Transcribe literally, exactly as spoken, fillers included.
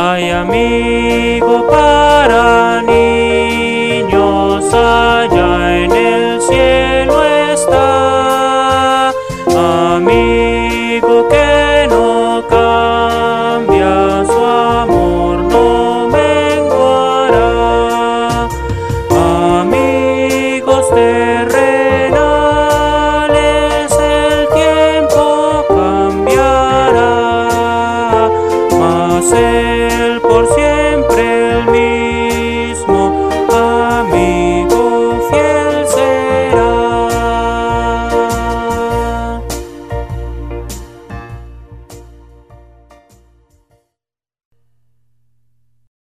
Hay amigo para niños, allá en el cielo está. Amigo que no cambia, su amor no menguará. Amigos de